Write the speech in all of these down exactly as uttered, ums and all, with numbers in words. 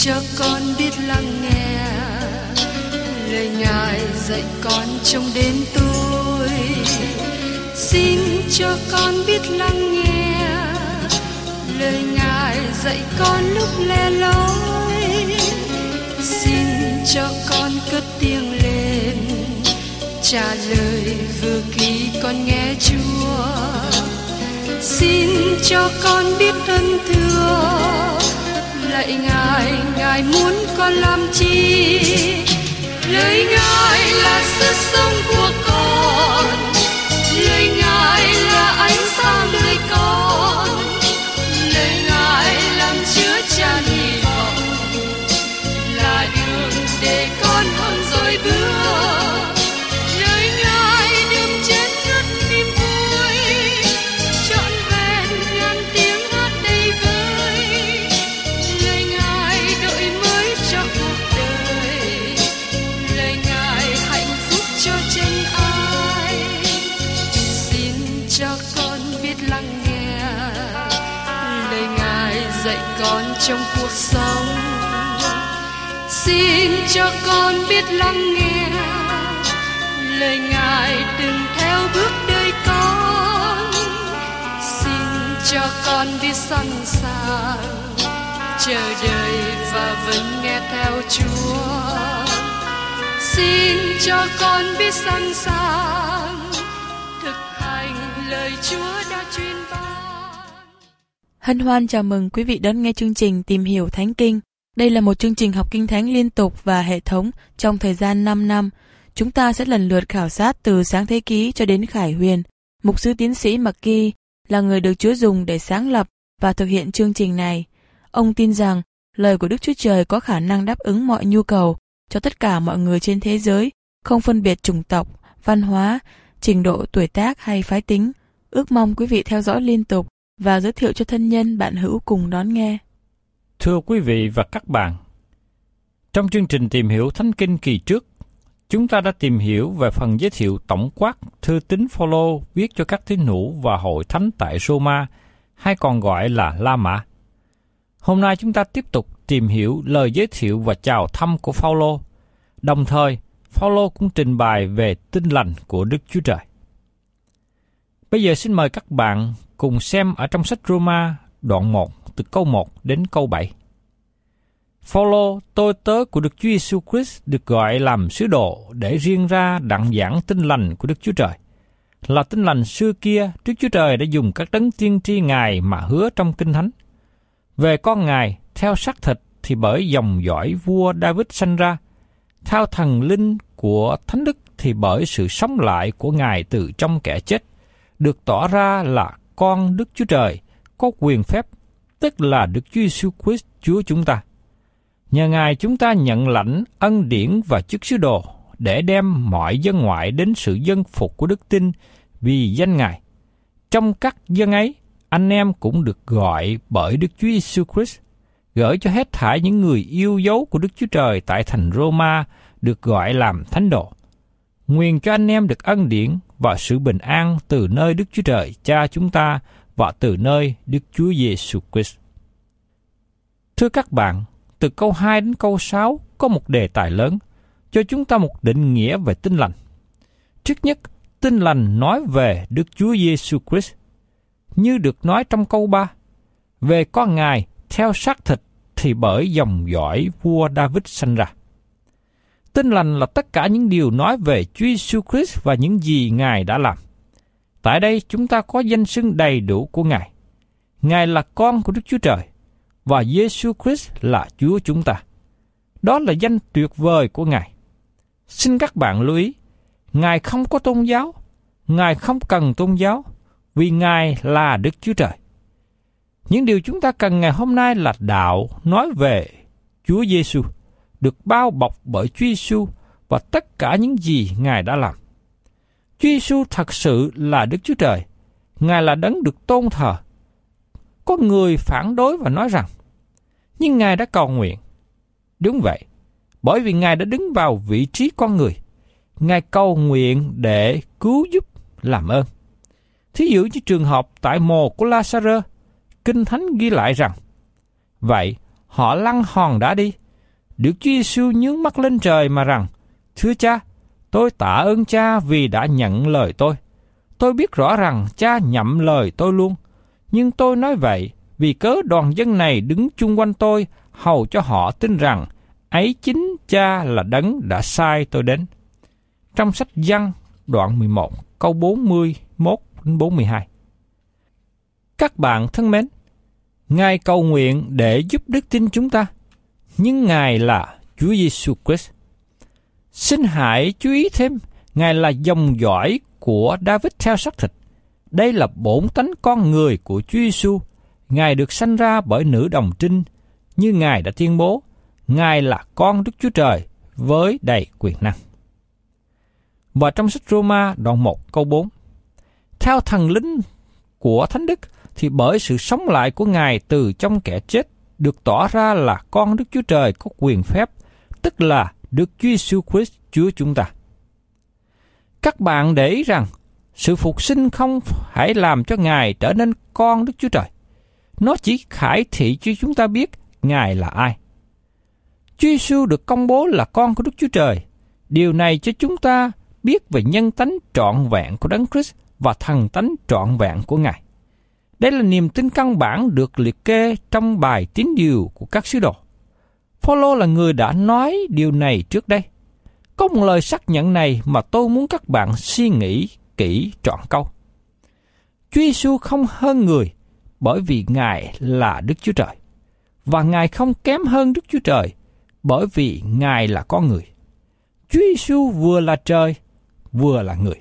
cho con biết lắng nghe lời Ngài dạy con trong đêm tối. Xin cho con biết lắng nghe lời Ngài dạy con lúc lẻ loi. Xin cho con cất tiếng lên trả lời vừa khi con nghe Chúa. Xin cho con biết ơn thưa lạy Ngài, Ngài muốn con làm chi? Lời Ngài là sức sống của con, lời Ngài là ánh sáng đời con, lời Ngài làm chứa chan hy vọng, là đường để con hơn rồi bước. Lời Ngài đừng chết ngất niềm vui, trọn vẹn ngàn tiếng hát đầy vơi. Lời Ngài đổi mới cho cuộc đời, lời Ngài hạnh phúc cho chân ai. Xin cho con biết lắng nghe lời Ngài dạy con trong cuộc sống. Xin cho con biết lắng nghe lời Ngài đừng theo bước đời con. Xin cho con biết sẵn sàng chờ đợi và vẫn nghe theo Chúa. Xin cho con biết sẵn sàng thực hành lời Chúa đã truyền ban. Hân hoan chào mừng quý vị đón nghe chương trình Tìm hiểu Thánh Kinh. Đây là một chương trình học kinh thánh liên tục và hệ thống trong thời gian năm năm. Chúng ta sẽ lần lượt khảo sát từ Sáng Thế Ký cho đến Khải Huyền. Mục sư tiến sĩ McGee là người được Chúa dùng để sáng lập và thực hiện chương trình này. Ông tin rằng lời của Đức Chúa Trời có khả năng đáp ứng mọi nhu cầu cho tất cả mọi người trên thế giới, không phân biệt chủng tộc, văn hóa, trình độ tuổi tác hay phái tính. Ước mong quý vị theo dõi liên tục và giới thiệu cho thân nhân bạn hữu cùng đón nghe. Thưa quý vị và các bạn, trong chương trình Tìm hiểu Thánh Kinh kỳ trước, chúng ta đã tìm hiểu về phần giới thiệu tổng quát thư tín Phao-lô viết cho các tín hữu và hội thánh tại Roma, hay còn gọi là La Mã. Hôm nay chúng ta tiếp tục tìm hiểu lời giới thiệu và chào thăm của Phao-lô. Đồng thời, Phao-lô cũng trình bày về tin lành của Đức Chúa Trời. Bây giờ xin mời các bạn cùng xem ở trong sách Roma đoạn một từ câu một đến câu bảy. Phao-lô, tôi tớ của Đức Chúa Giêsu Christ, được gọi làm sứ đồ để riêng ra đặng giảng tin lành của Đức Chúa Trời. Là tin lành xưa kia, Đức Chúa Trời đã dùng các đấng tiên tri Ngài mà hứa trong Kinh Thánh. Về con Ngài, theo xác thịt thì bởi dòng dõi vua David sanh ra, theo thần linh của Thánh Đức thì bởi sự sống lại của Ngài từ trong kẻ chết, được tỏ ra là con Đức Chúa Trời, có quyền phép, tức là Đức Chúa Giêsu Christ Chúa chúng ta. Nhờ Ngài chúng ta nhận lãnh ân điển và chức sứ đồ để đem mọi dân ngoại đến sự dân phục của đức tin vì danh Ngài. Trong các dân ấy, anh em cũng được gọi bởi Đức Chúa Giêsu Christ, gửi cho hết thảy những người yêu dấu của Đức Chúa Trời tại thành Roma được gọi làm thánh đồ. Nguyện cho anh em được ân điển và sự bình an từ nơi Đức Chúa Trời Cha chúng ta và từ nơi Đức Chúa Giêsu Christ. Thưa các bạn, từ câu hai đến câu sáu có một đề tài lớn, cho chúng ta một định nghĩa về tin lành. Trước nhất, tin lành nói về Đức Chúa Giêsu Christ. Như được nói trong câu ba, về con Ngài theo xác thịt thì bởi dòng dõi vua David sanh ra. Tin lành là tất cả những điều nói về Chúa Giêsu Christ và những gì Ngài đã làm. Tại đây chúng ta có danh xưng đầy đủ của Ngài. Ngài là con của Đức Chúa Trời và Giêsu Christ là Chúa chúng ta. Đó là danh tuyệt vời của Ngài. Xin các bạn lưu ý, Ngài không có tôn giáo, Ngài không cần tôn giáo, vì Ngài là Đức Chúa Trời. Những điều chúng ta cần ngày hôm nay là đạo nói về Chúa Giêsu, được bao bọc bởi Chúa Giêsu và tất cả những gì Ngài đã làm. Chúa Giêsu thật sự là Đức Chúa Trời, Ngài là đấng được tôn thờ. Có người phản đối và nói rằng, nhưng Ngài đã cầu nguyện. Đúng vậy, bởi vì Ngài đã đứng vào vị trí con người, Ngài cầu nguyện để cứu giúp, làm ơn. Thí dụ như trường hợp tại mồ của La-sa-rơ, Kinh Thánh ghi lại rằng, vậy họ lăn hòn đá đi. Đức Chúa Giêsu nhướng mắt lên trời mà rằng, thưa Cha, tôi tạ ơn Cha vì đã nhận lời tôi. Tôi biết rõ rằng Cha nhậm lời tôi luôn, nhưng tôi nói vậy vì cớ đoàn dân này đứng chung quanh tôi, hầu cho họ tin rằng ấy chính Cha là đấng đã sai tôi đến. Trong sách Giăng đoạn mười một câu bốn mươi mốt đến bốn mươi hai. Các bạn thân mến, Ngài cầu nguyện để giúp đức tin chúng ta, nhưng Ngài là Chúa Giêsu Christ. Xin hãy chú ý thêm, Ngài là dòng dõi của David theo xác thịt. Đây là bổn tánh con người của Chúa Giêsu. Ngài được sanh ra bởi nữ đồng trinh, như Ngài đã tuyên bố, Ngài là con Đức Chúa Trời với đầy quyền năng. Và trong sách Roma đoạn một câu bốn, theo thần linh của Thánh Đức, thì bởi sự sống lại của Ngài từ trong kẻ chết, được tỏ ra là con Đức Chúa Trời có quyền phép, tức là Đức Chúa Giêsu Christ Chúa chúng ta. Các bạn để ý rằng, sự phục sinh không phải làm cho Ngài trở nên con Đức Chúa Trời. Nó chỉ khải thị cho chúng ta biết Ngài là ai. Chúa Giêsu được công bố là con của Đức Chúa Trời. Điều này cho chúng ta biết về nhân tánh trọn vẹn của Đấng Christ và thần tánh trọn vẹn của Ngài. Đây là niềm tin căn bản được liệt kê trong bài tín điều của các sứ đồ. Phaolô là người đã nói điều này trước đây. Có một lời xác nhận này mà tôi muốn các bạn suy nghĩ kỹ trọn câu. Chúa Giêsu không hơn người bởi vì Ngài là Đức Chúa Trời, và Ngài không kém hơn Đức Chúa Trời bởi vì Ngài là con người. Chúa Giêsu vừa là trời, vừa là người.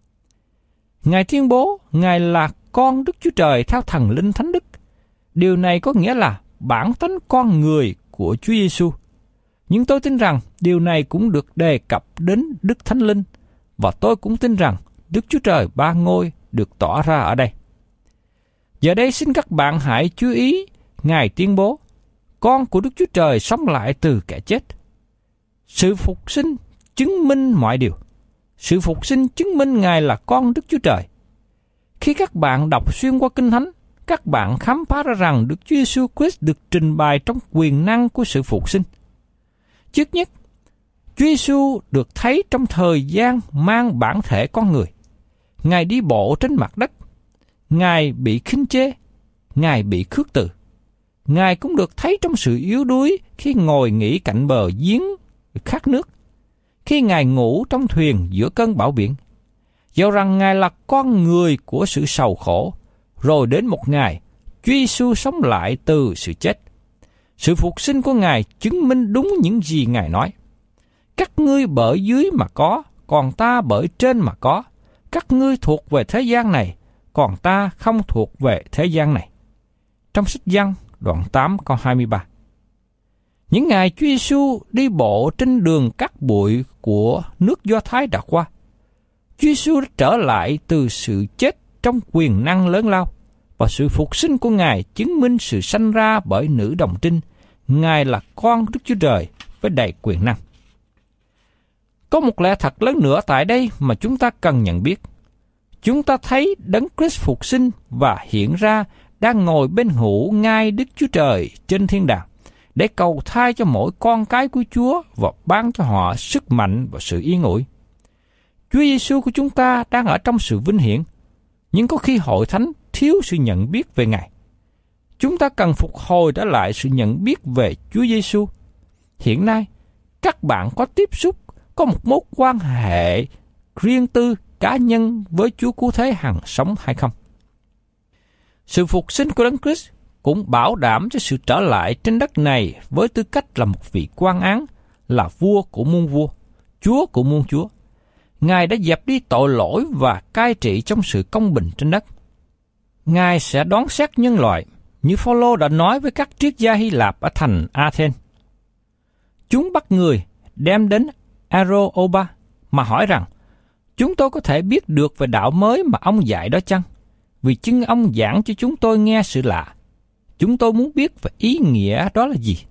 Ngài tuyên bố Ngài là con Đức Chúa Trời theo thần linh Thánh Đức. Điều này có nghĩa là bản tánh con người của Chúa Giêsu. Nhưng tôi tin rằng điều này cũng được đề cập đến Đức Thánh Linh, và tôi cũng tin rằng Đức Chúa Trời Ba Ngôi được tỏ ra ở đây. Giờ đây xin các bạn hãy chú ý, Ngài tuyên bố, con của Đức Chúa Trời sống lại từ kẻ chết. Sự phục sinh chứng minh mọi điều. Sự phục sinh chứng minh Ngài là con Đức Chúa Trời. Khi các bạn đọc xuyên qua Kinh Thánh, các bạn khám phá ra rằng Đức Chúa Giêsu Christ được trình bày trong quyền năng của sự phục sinh. Trước nhất, Chúa Giêsu được thấy trong thời gian mang bản thể con người. Ngài đi bộ trên mặt đất. Ngài bị khinh chê. Ngài bị khước từ. Ngài cũng được thấy trong sự yếu đuối khi ngồi nghỉ cạnh bờ giếng khát nước. Khi Ngài ngủ trong thuyền giữa cơn bão biển. Dẫu rằng Ngài là con người của sự sầu khổ, rồi đến một ngày, Chúa Giêsu sống lại từ sự chết. Sự phục sinh của Ngài chứng minh đúng những gì Ngài nói. Các ngươi bởi dưới mà có, còn ta bởi trên mà có. Các ngươi thuộc về thế gian này, còn ta không thuộc về thế gian này. Trong sách Giăng đoạn tám câu hai mươi ba. Những ngày Chúa Giêsu đi bộ trên đường cát bụi của nước Do Thái đã qua, Chúa Giêsu đã trở lại từ sự chết trong quyền năng lớn lao, và sự phục sinh của Ngài chứng minh sự sanh ra bởi nữ đồng trinh. Ngài là con Đức Chúa Trời với đầy quyền năng. Có một lẽ thật lớn nữa tại đây mà chúng ta cần nhận biết. Chúng ta thấy Đấng Christ phục sinh và hiện ra đang ngồi bên hữu ngai Đức Chúa Trời trên thiên đàng, để cầu thai cho mỗi con cái của Chúa và ban cho họ sức mạnh và sự yên ủi. Chúa Giêsu của chúng ta đang ở trong sự vinh hiển, nhưng có khi hội thánh thiếu sự nhận biết về Ngài. Chúng ta cần phục hồi trở lại sự nhận biết về Chúa Giêsu. Hiện nay, các bạn có tiếp xúc, có một mối quan hệ riêng tư, cá nhân với Chúa Cứu Thế hằng sống hay không? Sự phục sinh của Đấng Christ cũng bảo đảm cho sự trở lại trên đất này với tư cách là một vị quan án, là vua của muôn vua, Chúa của muôn chúa. Ngài đã dẹp đi tội lỗi và cai trị trong sự công bình trên đất. Ngài sẽ đoán xét nhân loại, như Phaolô đã nói với các triết gia Hy Lạp ở thành Athens. Chúng bắt người đem đến Areopa mà hỏi rằng, chúng tôi có thể biết được về đạo mới mà ông dạy đó chăng? Vì chính ông giảng cho chúng tôi nghe sự lạ. Chúng tôi muốn biết về ý nghĩa đó là gì.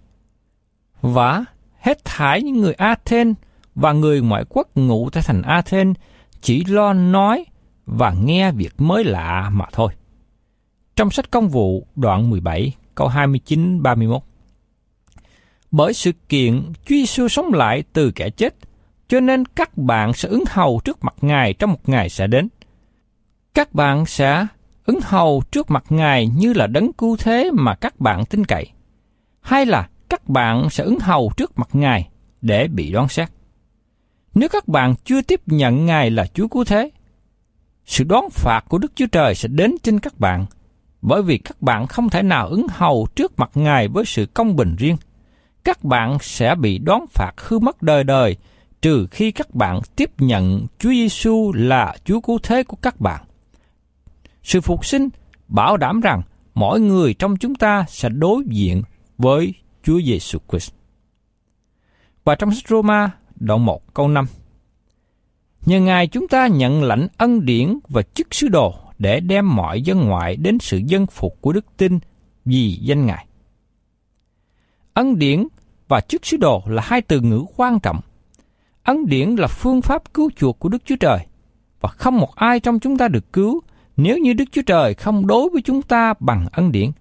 Và hết thảy những người Athens và người ngoại quốc ngụ tại thành Athens chỉ lo nói và nghe việc mới lạ mà thôi. Trong sách Công vụ đoạn mười bảy câu hai mươi chín đến ba mươi mốt. Bởi sự kiện Chúa Giêsu sống lại từ kẻ chết, cho nên các bạn sẽ ứng hầu trước mặt Ngài trong một ngày sẽ đến. Các bạn sẽ ứng hầu trước mặt Ngài như là đấng cứu thế mà các bạn tin cậy, hay là các bạn sẽ ứng hầu trước mặt Ngài để bị đoán xét. Nếu các bạn chưa tiếp nhận Ngài là Chúa cứu thế, sự đoán phạt của Đức Chúa Trời sẽ đến trên các bạn, bởi vì các bạn không thể nào ứng hầu trước mặt Ngài với sự công bình riêng. Các bạn sẽ bị đoán phạt hư mất đời đời, trừ khi các bạn tiếp nhận Chúa Giêsu là Chúa cứu thế của các bạn. Sự phục sinh bảo đảm rằng mỗi người trong chúng ta sẽ đối diện với Chúa Giêsu Christ. Và trong sách Roma đoạn một câu năm, nhờ Ngài chúng ta nhận lãnh ân điển và chức sứ đồ để đem mọi dân ngoại đến sự dân phục của đức tin vì danh Ngài. Ân điển và chức sứ đồ là hai từ ngữ quan trọng. Ân điển là phương pháp cứu chuộc của Đức Chúa Trời, và không một ai trong chúng ta được cứu nếu như Đức Chúa Trời không đối với chúng ta bằng ân điển.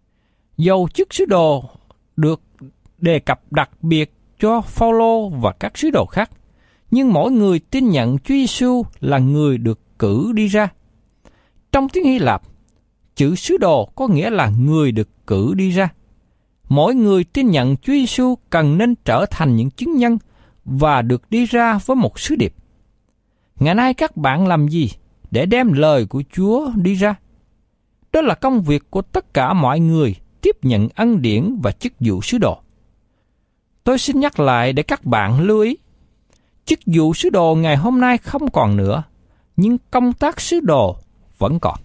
Dầu chức sứ đồ được đề cập đặc biệt cho Phao-lô và các sứ đồ khác, nhưng mỗi người tin nhận Chúa Giêsu là người được cử đi ra. Trong tiếng Hy Lạp, chữ sứ đồ có nghĩa là người được cử đi ra. Mỗi người tin nhận Chúa Giêsu cần nên trở thành những chứng nhân và được đi ra với một sứ điệp. Ngày nay các bạn làm gì để đem lời của Chúa đi ra? Đó là công việc của tất cả mọi người tiếp nhận ân điển và chức vụ sứ đồ. Tôi xin nhắc lại để các bạn lưu ý. Chức vụ sứ đồ ngày hôm nay không còn nữa, nhưng công tác sứ đồ vẫn còn.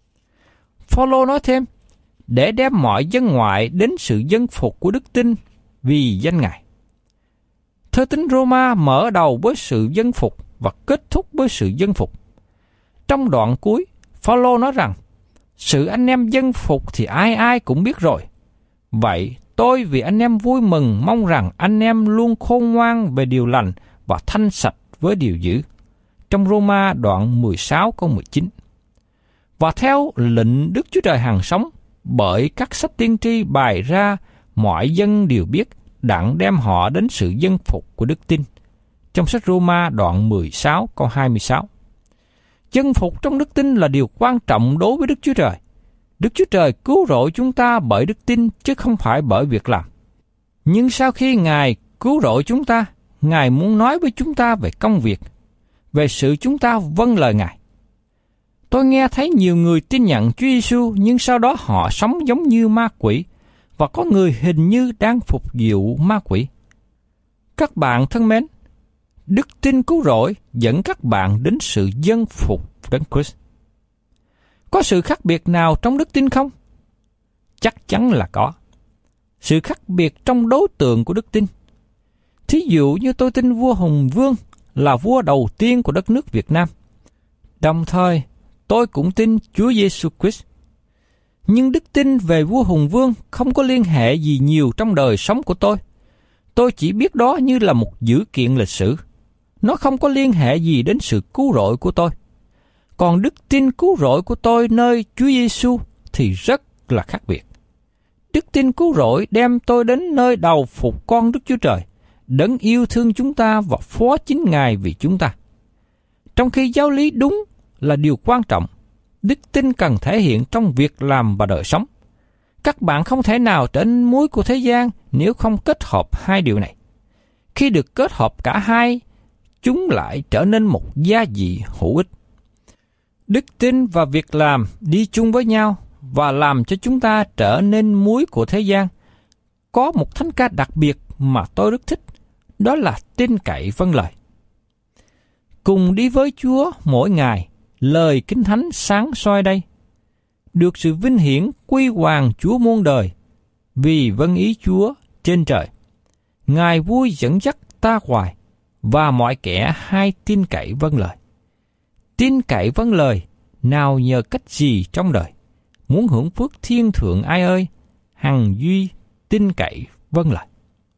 Phao-lô nói thêm, để đem mọi dân ngoại đến sự dân phục của đức tin vì danh Ngài. Thơ tín Roma mở đầu với sự dân phục và kết thúc với sự dân phục. Trong đoạn cuối, Phao-lô nói rằng, sự anh em dân phục thì ai ai cũng biết rồi. Vậy tôi vì anh em vui mừng mong rằng anh em luôn khôn ngoan về điều lành và thanh sạch với điều dữ. Trong Roma đoạn mười sáu câu mười chín. Và theo lệnh Đức Chúa Trời hằng sống, bởi các sách tiên tri bày ra, mọi dân đều biết, đặng đem họ đến sự dân phục của đức tin. Trong sách Roma đoạn mười sáu câu hai mươi sáu. Dân phục trong đức tin là điều quan trọng đối với Đức Chúa Trời. Đức Chúa Trời cứu rỗi chúng ta bởi đức tin chứ không phải bởi việc làm. Nhưng sau khi Ngài cứu rỗi chúng ta, Ngài muốn nói với chúng ta về công việc, về sự chúng ta vâng lời Ngài. Tôi nghe thấy nhiều người tin nhận Chúa Giêsu nhưng sau đó họ sống giống như ma quỷ, và có người hình như đang phục vụ ma quỷ. Các bạn thân mến, đức tin cứu rỗi dẫn các bạn đến sự dân phục Đấng Christ. Có sự khác biệt nào trong đức tin không? Chắc chắn là có. Sự khác biệt trong đối tượng của đức tin. Thí dụ như tôi tin vua Hùng Vương là vua đầu tiên của đất nước Việt Nam. Đồng thời, tôi cũng tin Chúa Giêsu Christ. Nhưng đức tin về vua Hùng Vương không có liên hệ gì nhiều trong đời sống của tôi. Tôi chỉ biết đó như là một dữ kiện lịch sử. Nó không có liên hệ gì đến sự cứu rỗi của tôi. Còn đức tin cứu rỗi của tôi nơi Chúa Giêsu thì rất là khác biệt. Đức tin cứu rỗi đem tôi đến nơi đầu phục con Đức Chúa Trời, đấng yêu thương chúng ta và phó chính Ngài vì chúng ta. Trong khi giáo lý đúng là điều quan trọng, đức tin cần thể hiện trong việc làm và đời sống. Các bạn không thể nào trở nên muối của thế gian nếu không kết hợp hai điều này. Khi được kết hợp cả hai, chúng lại trở nên một gia vị hữu ích. Đức tin và việc làm đi chung với nhau và làm cho chúng ta trở nên muối của thế gian. Có một thánh ca đặc biệt mà tôi rất thích, đó là tin cậy vâng lời. Cùng đi với Chúa mỗi ngày, lời Kinh Thánh sáng soi đây. Được sự vinh hiển quy hoàng Chúa muôn đời, vì vâng ý Chúa trên trời. Ngài vui dẫn dắt ta hoài, và mọi kẻ hay tin cậy vâng lời. Tin cậy vâng lời, nào nhờ cách gì trong đời. Muốn hưởng phước thiên thượng ai ơi, hằng duy tin cậy vâng lời.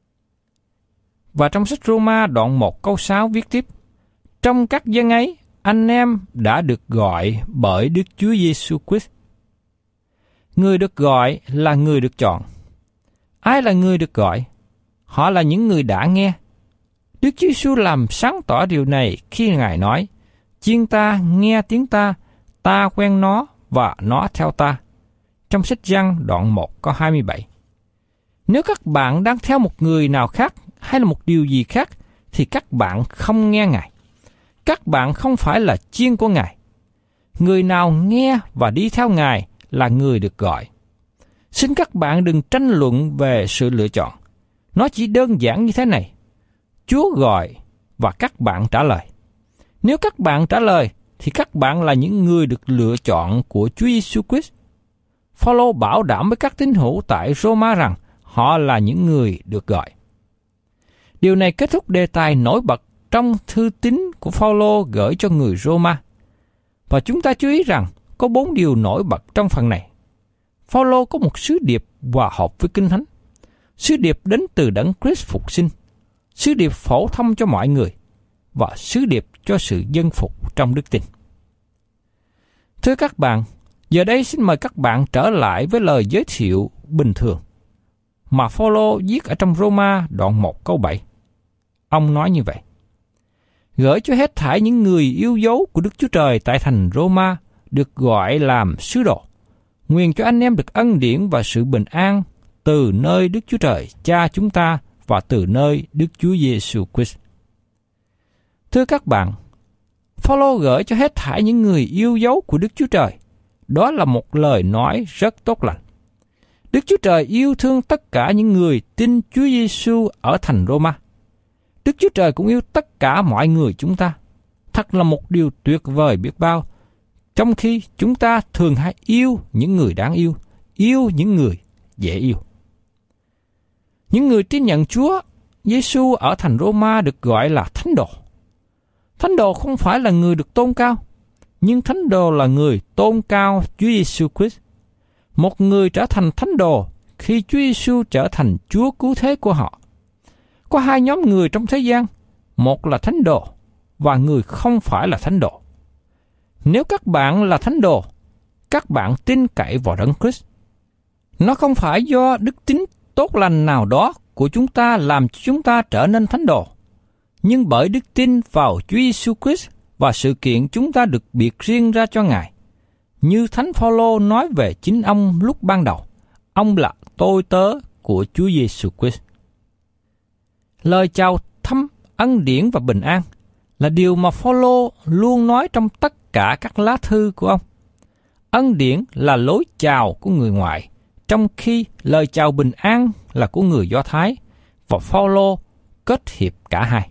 Và trong sách Roma đoạn một câu sáu viết tiếp, trong các dân ấy, anh em đã được gọi bởi Đức Chúa Giêsu Christ. Người được gọi là người được chọn. Ai là người được gọi? họ là những người đã nghe. Đức Chúa Giêsu làm sáng tỏ điều này khi Ngài nói, chiên ta nghe tiếng ta, ta quen nó và nó theo ta. Trong sách Giăng đoạn một câu hai mươi bảy. Nếu các bạn đang theo một người nào khác hay là một điều gì khác, thì các bạn không nghe Ngài. Các bạn không phải là chiên của Ngài. Người nào nghe và đi theo Ngài là người được gọi. Xin các bạn đừng tranh luận về sự lựa chọn. Nó chỉ đơn giản như thế này. Chúa gọi và các bạn trả lời. Nếu các bạn trả lời, thì các bạn là những người được lựa chọn của Chúa Giêsu Christ. Phao-lô bảo đảm với các tín hữu tại Roma rằng họ là những người được gọi. Điều này kết thúc đề tài nổi bật trong thư tín của Phao-lô gửi cho người Roma. Và chúng ta chú ý rằng có bốn điều nổi bật trong phần này. Phao-lô có một sứ điệp hòa hợp với Kinh Thánh. Sứ điệp đến từ Đấng Christ phục sinh. Sứ điệp phổ thông cho mọi người. Và sứ điệp cho sự dân phục trong đức tin. Thưa các bạn, giờ đây xin mời các bạn trở lại với lời giới thiệu bình thường mà Phao-lô viết ở trong Roma đoạn một câu bảy. Ông nói như vậy: gửi cho hết thảy những người yêu dấu của Đức Chúa Trời tại thành Roma được gọi làm sứ đồ, nguyện cho anh em được ân điển và sự bình an từ nơi Đức Chúa Trời Cha chúng ta và từ nơi Đức Chúa Giêsu Christ. Thưa các bạn, Phao-lô gửi cho hết thảy những người yêu dấu của Đức Chúa Trời. Đó là một lời nói rất tốt lành. Đức Chúa Trời yêu thương tất cả những người tin Chúa Giêsu ở thành Roma. Đức Chúa Trời cũng yêu tất cả mọi người chúng ta. Thật là một điều tuyệt vời biết bao. Trong khi chúng ta thường hay yêu những người đáng yêu, yêu những người dễ yêu. Những người tin nhận Chúa Giêsu ở thành Roma được gọi là thánh đồ. Thánh đồ không phải là người được tôn cao, nhưng thánh đồ là người tôn cao Chúa Giêsu Christ. Một người trở thành thánh đồ khi Chúa Giêsu trở thành Chúa cứu thế của họ. Có hai nhóm người trong thế gian, một là thánh đồ và người không phải là thánh đồ. Nếu các bạn là thánh đồ, các bạn tin cậy vào Đấng Christ. Nó không phải do đức tính tốt lành nào đó của chúng ta làm cho chúng ta trở nên thánh đồ, nhưng bởi đức tin vào Chúa Giêsu Christ và sự kiện chúng ta được biệt riêng ra cho Ngài. Như Thánh Phao-lô nói về chính ông lúc ban đầu, ông là tôi tớ của Chúa Giêsu Christ. Lời chào thăm, ân điển và bình an là điều mà Phao-lô luôn nói trong tất cả các lá thư của ông. Ân điển là lối chào của người ngoại, trong khi lời chào bình an là của người Do Thái, và Phao-lô kết hiệp cả hai.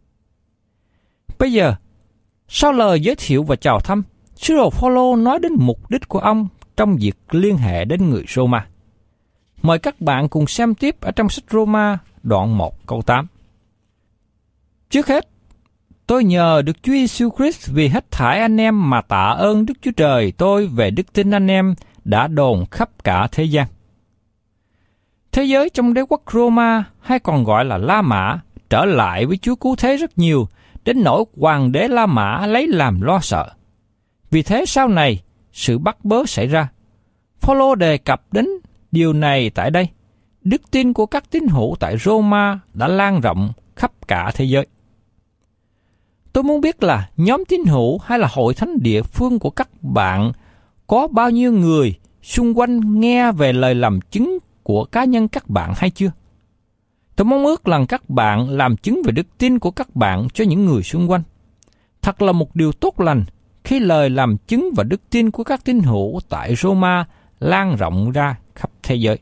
Bây giờ, sau lời giới thiệu và chào thăm, sứ đồ Phao-lô nói đến mục đích của ông trong việc liên hệ đến người Roma. Mời các bạn cùng xem tiếp ở trong sách Roma đoạn một câu tám. Trước hết, tôi nhờ được Chúa Giêsu Christ vì hết thảy anh em mà tạ ơn Đức Chúa Trời tôi về đức tin anh em đã đồn khắp cả thế gian. Thế giới trong đế quốc Roma, hay còn gọi là La Mã, trở lại với Chúa cứu thế rất nhiều, đến nỗi hoàng đế La Mã lấy làm lo sợ. Vì thế sau này, sự bắt bớ xảy ra. Phao-lô đề cập đến điều này tại đây. Đức tin của các tín hữu tại Roma đã lan rộng khắp cả thế giới. Tôi muốn biết là nhóm tín hữu hay là hội thánh địa phương của các bạn có bao nhiêu người xung quanh nghe về lời làm chứng của cá nhân các bạn hay chưa? Tôi mong ước rằng các bạn làm chứng về đức tin của các bạn cho những người xung quanh. Thật là một điều tốt lành khi lời làm chứng và đức tin của các tín hữu tại Roma lan rộng ra khắp thế giới.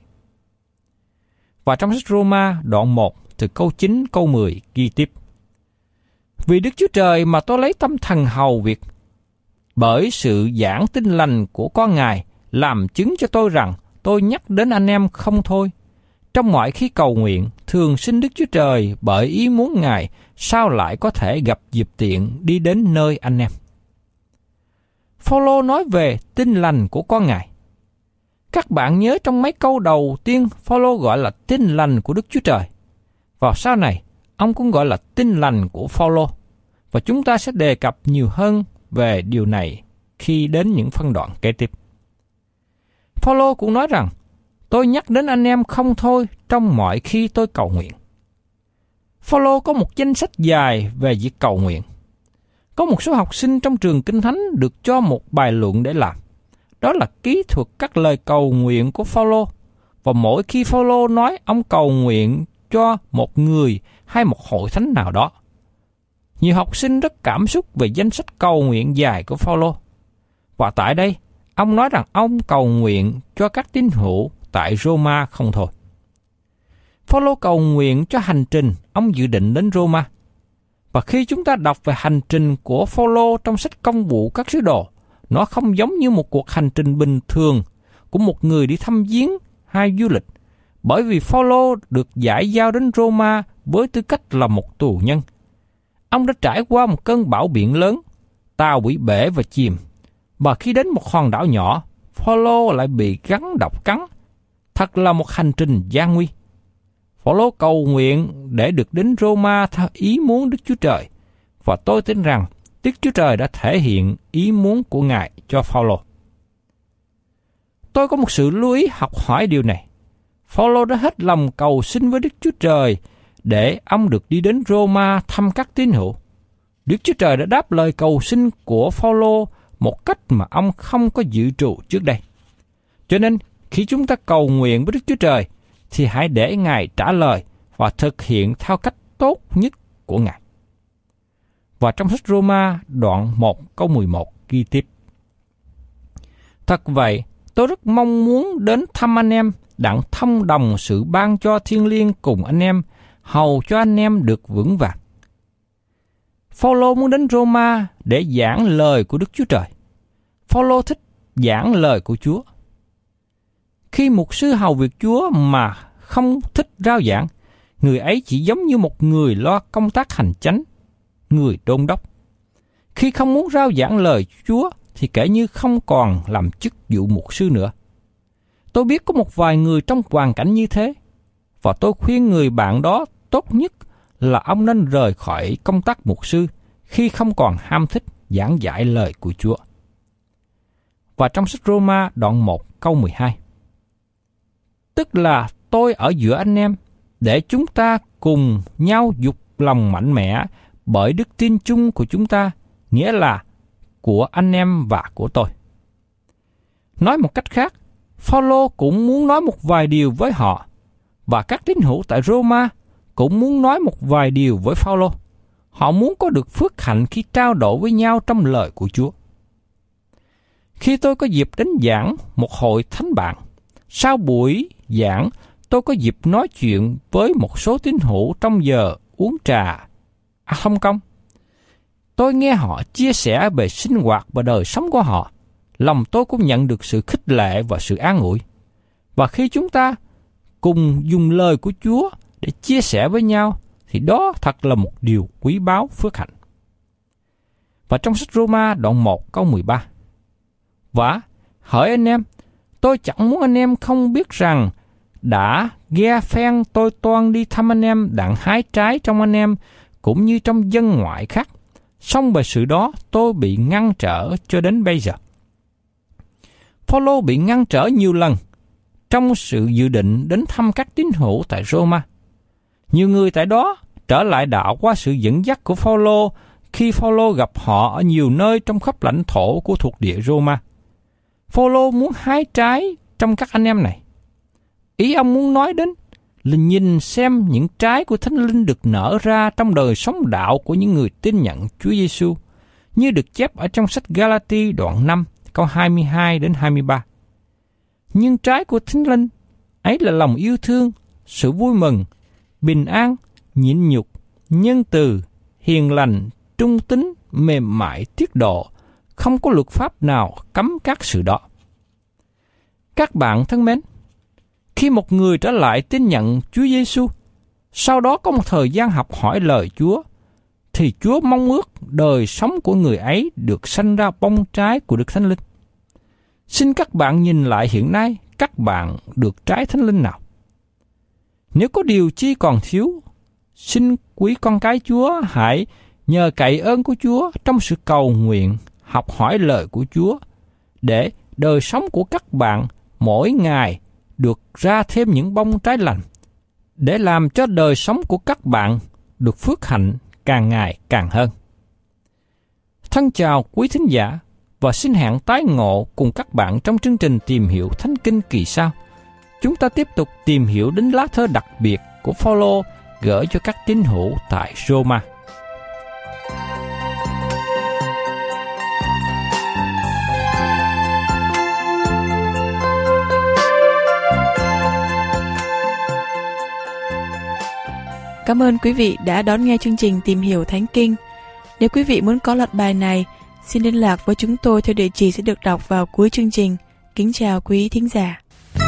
Và trong sách Roma đoạn một từ câu chín câu mười ghi tiếp: Vì Đức Chúa Trời mà tôi lấy tâm thần hầu việc, bởi sự giảng tin lành của con Ngài làm chứng cho tôi rằng tôi nhắc đến anh em không thôi. Trong mọi khi cầu nguyện, thường xin Đức Chúa Trời bởi ý muốn Ngài sao lại có thể gặp dịp tiện đi đến nơi anh em. Phao-lô nói về tin lành của con Ngài. Các bạn nhớ trong mấy câu đầu tiên, Phao-lô gọi là tin lành của Đức Chúa Trời. Và sau này, ông cũng gọi là tin lành của Phao-lô. Và chúng ta sẽ đề cập nhiều hơn về điều này khi đến những phân đoạn kế tiếp. Phao-lô cũng nói rằng, tôi nhắc đến anh em không thôi trong mọi khi tôi cầu nguyện. Phaolô có một danh sách dài về việc cầu nguyện. Có một số học sinh trong trường Kinh Thánh được cho một bài luận để làm. Đó là kỹ thuật các lời cầu nguyện của Phaolô. Và mỗi khi Phaolô nói ông cầu nguyện cho một người hay một hội thánh nào đó, nhiều học sinh rất cảm xúc về danh sách cầu nguyện dài của Phaolô. Và tại đây, ông nói rằng ông cầu nguyện cho các tín hữu tại Roma không thôi. Phaolô cầu nguyện cho hành trình ông dự định đến Roma. Và khi chúng ta đọc về hành trình của Phaolô trong sách Công vụ các sứ đồ, nó không giống như một cuộc hành trình bình thường của một người đi thăm viếng hay du lịch, bởi vì Phaolô được giải giao đến Roma với tư cách là một tù nhân. Ông đã trải qua một cơn bão biển lớn, tàu bị bể và chìm, và khi đến một hòn đảo nhỏ, Phaolô lại bị rắn độc cắn. Thật là một hành trình gian nguy. Phaolô cầu nguyện để được đến Roma theo ý muốn Đức Chúa Trời, và tôi tin rằng Đức Chúa Trời đã thể hiện ý muốn của Ngài cho Phaolô. Tôi có một sự lưu ý học hỏi điều này. Phaolô đã hết lòng cầu xin với Đức Chúa Trời để ông được đi đến Roma thăm các tín hữu. Đức Chúa Trời đã đáp lời cầu xin của Phaolô một cách mà ông không có dự trù trước đây. Cho nên, khi chúng ta cầu nguyện với Đức Chúa Trời, thì hãy để Ngài trả lời và thực hiện theo cách tốt nhất của Ngài. Và trong sách Roma đoạn một câu mười một ghi tiếp: Thật vậy, tôi rất mong muốn đến thăm anh em, đặng thông đồng sự ban cho thiêng liêng cùng anh em, hầu cho anh em được vững vàng. Phaolô muốn đến Roma để giảng lời của Đức Chúa Trời. Phaolô thích giảng lời của Chúa. Khi mục sư hầu việc Chúa mà không thích rao giảng, người ấy chỉ giống như một người lo công tác hành chánh, người đôn đốc. Khi không muốn rao giảng lời Chúa thì kể như không còn làm chức vụ mục sư nữa. Tôi biết có một vài người trong hoàn cảnh như thế, và tôi khuyên người bạn đó tốt nhất là ông nên rời khỏi công tác mục sư khi không còn ham thích giảng giải lời của Chúa. Và trong sách Roma đoạn một câu mười hai: Tức là tôi ở giữa anh em, để chúng ta cùng nhau dục lòng mạnh mẽ bởi đức tin chung của chúng ta, nghĩa là của anh em và của tôi. Nói một cách khác, Phaolô cũng muốn nói một vài điều với họ, và các tín hữu tại Roma cũng muốn nói một vài điều với Phaolô. Họ muốn có được phước hạnh khi trao đổi với nhau trong lời của Chúa. Khi tôi có dịp đến giảng một hội thánh bạn, sau buổi giảng, tôi có dịp nói chuyện với một số tín hữu trong giờ uống trà à, không công. Tôi nghe họ chia sẻ về sinh hoạt và đời sống của họ. Lòng tôi cũng nhận được sự khích lệ và sự an ủi. Và khi chúng ta cùng dùng lời của Chúa để chia sẻ với nhau, thì đó thật là một điều quý báu phước hạnh. Và trong sách Roma đoạn một câu mười ba: Và hỡi anh em, tôi chẳng muốn anh em không biết rằng đã ghe phen tôi toan đi thăm anh em đặng hái trái trong anh em cũng như trong dân ngoại khác. Song bởi sự đó tôi bị ngăn trở cho đến bây giờ. Phaolô bị ngăn trở nhiều lần trong sự dự định đến thăm các tín hữu tại Roma. Nhiều người tại đó trở lại đạo qua sự dẫn dắt của Phaolô khi Phaolô gặp họ ở nhiều nơi trong khắp lãnh thổ của thuộc địa Roma. Phaolô muốn hái trái trong các anh em này. Ý ông muốn nói đến là nhìn xem những trái của Thánh Linh được nở ra trong đời sống đạo của những người tin nhận Chúa Giêsu, như được chép ở trong sách Galati đoạn năm câu hai mươi hai đến hai mươi ba. Nhưng trái của Thánh Linh ấy là lòng yêu thương, sự vui mừng, bình an, nhịn nhục, nhân từ, hiền lành, trung tín, mềm mại, tiết độ. Không có luật pháp nào cấm các sự đó. Các bạn thân mến, khi một người trở lại tin nhận Chúa Giêsu, sau đó có một thời gian học hỏi lời Chúa, thì Chúa mong ước đời sống của người ấy được sanh ra bông trái của Đức Thánh Linh. Xin các bạn nhìn lại hiện nay, các bạn được trái Thánh Linh nào? Nếu có điều chi còn thiếu, xin quý con cái Chúa hãy nhờ cậy ơn của Chúa trong sự cầu nguyện, học hỏi lời của Chúa, để đời sống của các bạn mỗi ngày được ra thêm những bông trái lành, để làm cho đời sống của các bạn được phước hạnh càng ngày càng hơn. Thân chào quý thính giả và xin hẹn tái ngộ cùng các bạn trong chương trình Tìm Hiểu Thánh Kinh kỳ sau. Chúng ta tiếp tục tìm hiểu đến lá thơ đặc biệt của Phaolô gửi cho các tín hữu tại Roma. Cảm ơn quý vị đã đón nghe chương trình Tìm Hiểu Thánh Kinh. Nếu quý vị muốn có loạt bài này, xin liên lạc với chúng tôi theo địa chỉ sẽ được đọc vào cuối chương trình. Kính chào quý thính giả.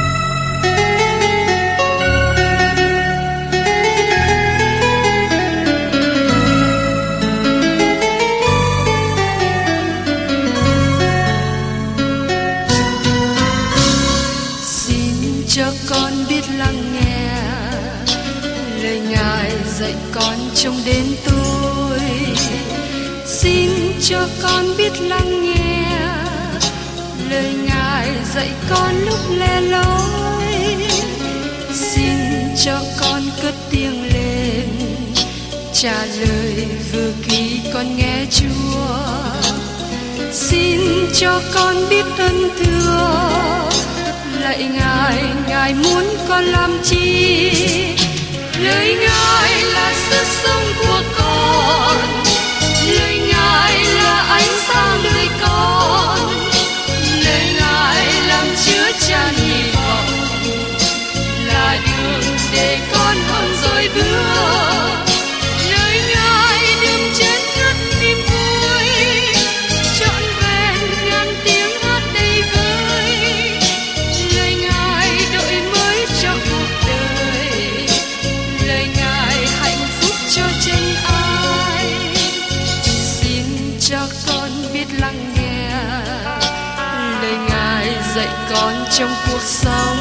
Xin cho con biết lắng nghe lời Ngài dạy con trong đến tôi. Xin cho con biết lắng nghe lời Ngài dạy con lúc lẻ loi. Xin cho con cất tiếng lên trả lời vừa khi con nghe Chúa. Xin cho con biết ơn thưa lạy Ngài, Ngài muốn con làm chi? Lời Ngài là sức sống của con, lời Ngài là ánh sáng đời con, lời Ngài làm chứa chan hy vọng, là đường để con không dối bước. Lời Ngài đừng chết ngất niềm vui, trọn vẹn ngàn tiếng hát đầy vơi. Lời Ngài đổi mới cho cuộc đời, lời Ngài hạnh phúc cho chân ai. Xin cho con biết lắng nghe lời Ngài dạy con trong cuộc sống.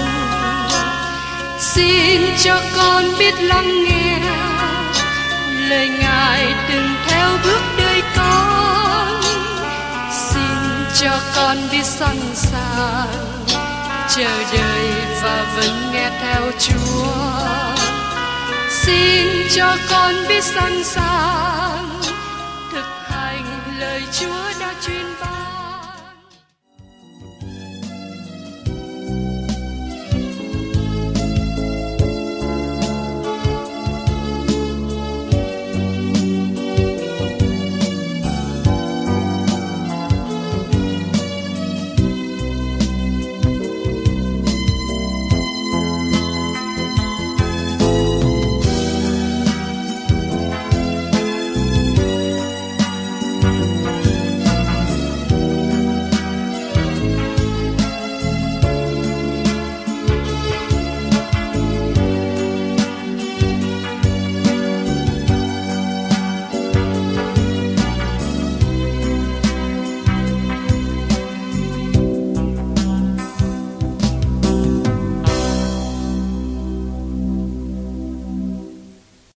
Xin cho con biết lắng nghe lời Ngài từng theo bước đời con. Xin cho con biết sẵn sàng chờ đợi và vẫn nghe theo Chúa. Xin cho con biết sẵn sàng thực hành lời Chúa đã truyền ban.